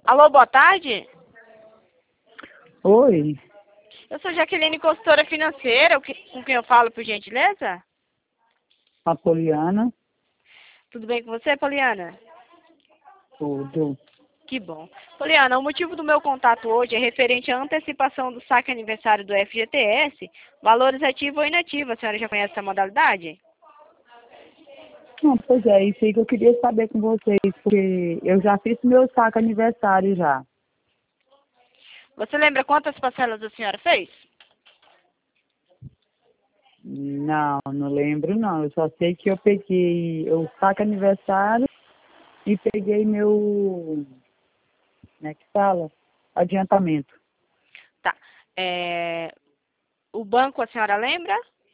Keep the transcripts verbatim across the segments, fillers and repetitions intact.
Alô, boa tarde. Oi, Eu sou Jaqueline, consultora financeira, o que- com quem eu falo, por gentileza? a Poliana, Tudo bem com você, Poliana? tudo. Que bom. Poliana, o motivo do meu contato hoje é referente à antecipação do saque aniversário do F G T S, valores ativo ou inativo. A senhora já conhece essa modalidade? Não, pois é, isso aí que eu queria saber com vocês, porque eu já fiz meu saco aniversário já. Você lembra quantas parcelas a senhora fez? Não, não lembro não, eu só sei que eu peguei o saco aniversário e peguei meu, como é que fala? Adiantamento. Tá. É, O banco, a senhora lembra?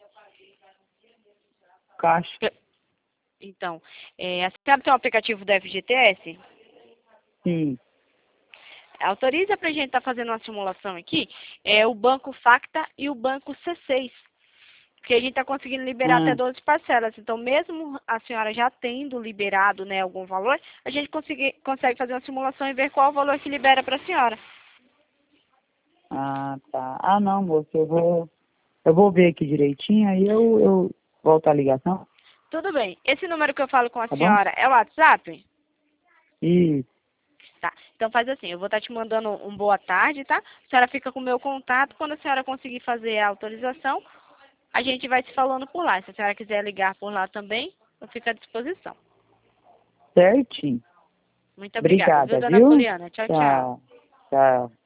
Caixa, Então, é, a senhora tem o aplicativo do F G T S? sim. Autoriza para a gente estar fazendo uma simulação aqui, é o Banco Facta e o Banco C seis, porque a gente está conseguindo liberar até Ah, doze parcelas. Então, mesmo a senhora já tendo liberado, né, algum valor, a gente consegue, consegue fazer uma simulação e ver qual o valor que libera para a senhora. ah, tá. Ah, não, moço, eu vou, eu vou ver aqui direitinho, aí eu, eu volto a ligação, Tudo bem. Esse número que eu falo com a tá bom? senhora é o WhatsApp? Isso, Tá. Então faz assim, eu vou estar te mandando um boa tarde, tá? A senhora fica com o meu contato. Quando a senhora conseguir fazer a autorização, a gente vai se falando por lá. Se a senhora quiser ligar por lá também, eu fico à disposição. certinho. Muito obrigada, viu, Obrigada, dona viu? Poliana? Tchau, tchau. Tchau, tchau.